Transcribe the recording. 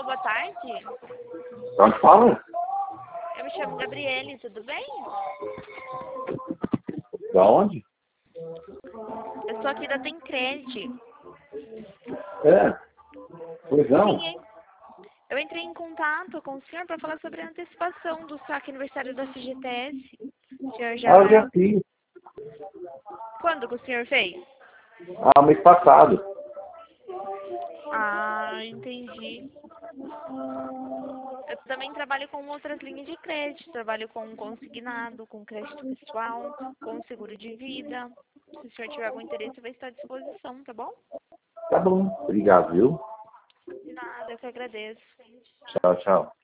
boa tarde. Onde fala? Eu me chamo Gabriele, tudo bem? Da onde? Eu sou aqui da Tencred. É. Pois não. Sim, hein? Eu entrei em contato com o senhor para falar sobre a antecipação do saque aniversário da FGTS. O senhor Ah, eu já... já fiz. Quando que o senhor fez? Ah, mês passado. Ah, entendi. Eu também trabalho com outras linhas de crédito. Trabalho com consignado, com crédito pessoal, com seguro de vida. Se o senhor tiver algum interesse, eu vou estar à disposição, tá bom? Tá bom. Obrigado, viu? De nada, eu que agradeço. Tchau, tchau.